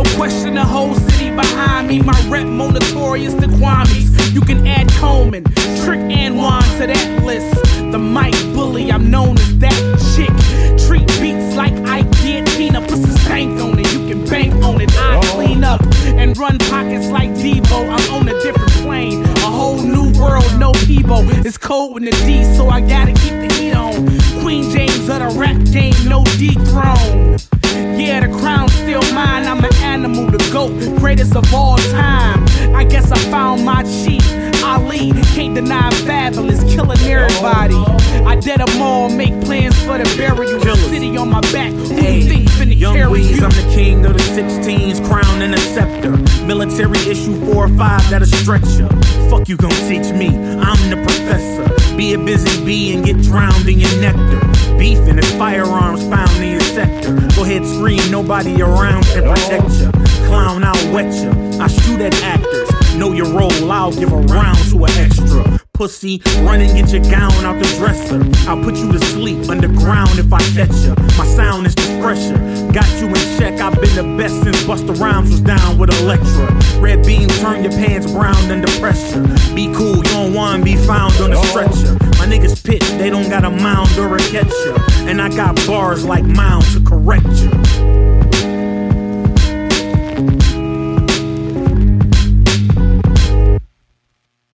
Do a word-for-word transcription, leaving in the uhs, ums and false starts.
question the whole city behind me. My rep more notorious than Kwame's. You can add Coleman, Trick, and Juan to that list. The mic bully, I'm known as that chick. Treat beats like I did Tina. Put some stank on it, you can bank on it. I clean up and run pockets like Devo. I'm on a different plane, a whole new world, no Peebo. It's cold in the D, so I gotta keep the heat on. Queen James of the rap game, no dethrone. Yeah, the crown's still mine. I'm an animal, the GOAT, greatest of all time. I guess I found my chief, Ali. Can't deny I'm fabulous, killing everybody. I did them all, make plans for the burial. Killers. City on my back, who Hey, you think finna Young carry Weez, you? I'm the king of the sixteens, crown and a scepter. Military issue four or five, that'll stretch ya. Fuck you gon' teach me, I'm the professor. Be a busy bee and get drowned in your nectar. Beefing is firearms found in your sector. Go ahead, scream, nobody around can protect ya. Clown, I'll wet ya. I shoot at actors. Know your role, I'll give a round to an extra. Pussy, run and get your gown out the dresser. I'll put you to sleep underground if I catch ya. My sound is just fresher. Got you in check, I've been the best since Busta Rhymes was down with Electra. Red beam, turn your pants brown under pressure. Be cool, you don't wanna be found on a stretcher. My niggas pitch, they don't got a mound or a catcher. And I got bars like Mound to correct you.